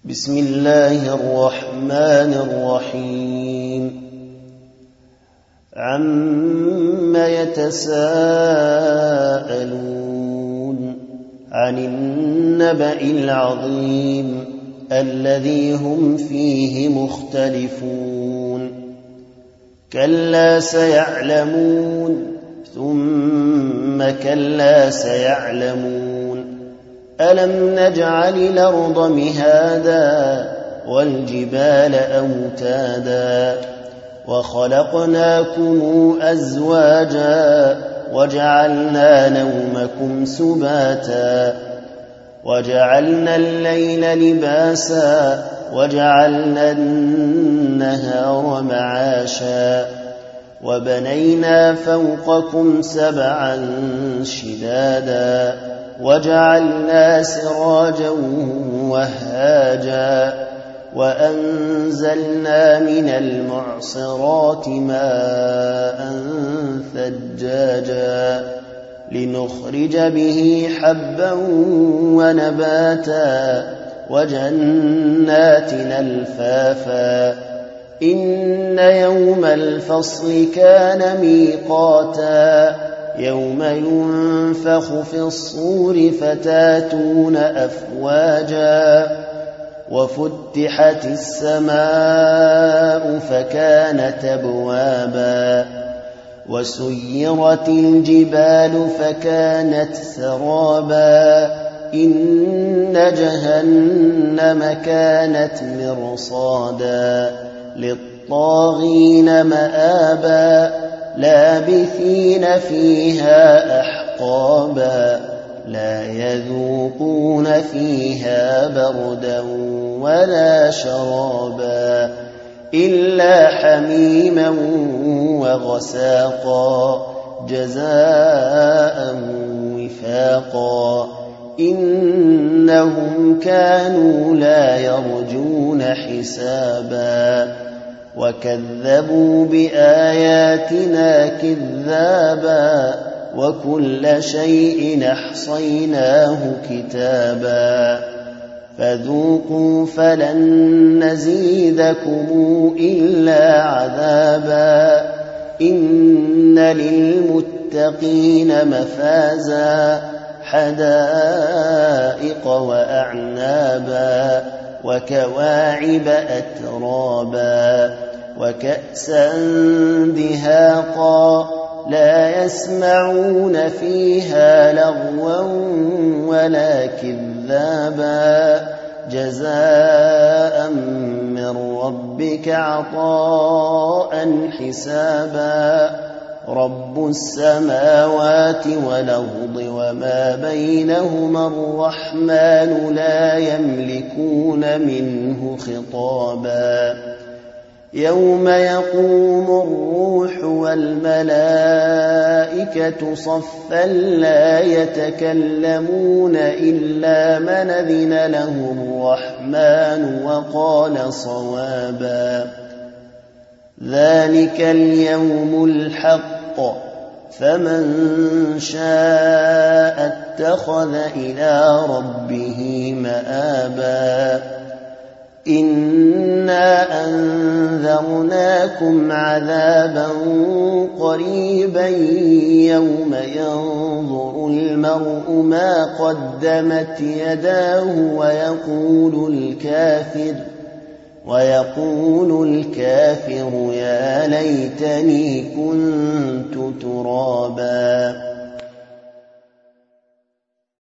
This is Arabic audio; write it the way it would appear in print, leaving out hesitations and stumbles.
بسم الله الرحمن الرحيم عم يتساءلون عن النبأ العظيم الذي هم فيه مختلفون كلا سيعلمون ثم كلا سيعلمون ألم نجعل الأرض مهادا والجبال أوتادا وخلقناكم أزواجا وجعلنا نومكم سباتا وجعلنا الليل لباسا وجعلنا النهار معاشا وبنينا فوقكم سبعا شدادا وجعلنا سراجا وهاجا وأنزلنا من المعصرات ماء ثجاجا لنخرج به حبا ونباتا وجنات ألفافا إن يوم الفصل كان ميقاتا يوم ينفخ في الصور فتاتون أفواجا وفتحت السماء فكانت أبوابا وسيرت الجبال فكانت سرابا إن جهنم كانت مرصادا للطاغين مآبا لابثين فيها أحقابا لا يذوقون فيها بردا ولا شرابا إلا حميما وغساقا جزاء وفاقا إنهم كانوا لا يرجون حسابا وكذبوا بآياتنا كذابا وكل شيء أحصيناه كتابا فذوقوا فلن نزيدكم إلا عذابا إن للمتقين مفازا حدائق وأعنابا وكواعب أترابا وكأسا دهاقا لا يسمعون فيها لغوا ولا كذابا جزاء من ربك عطاء حسابا رب السماوات والأرض وما بينهما الرحمن لا يملكون منه خطابا يوم يقوم الروح والملائكة صفا لا يتكلمون إلا من أذن له الرحمن وقال صوابا ذلك اليوم الحق فمن شاء اتخذ إلى ربه مآبا إنا أنذرناكم عذابا قريبا يوم ينظر المرء ما قدمت يداه ويقول الكافر يا ليتني كنت ترابا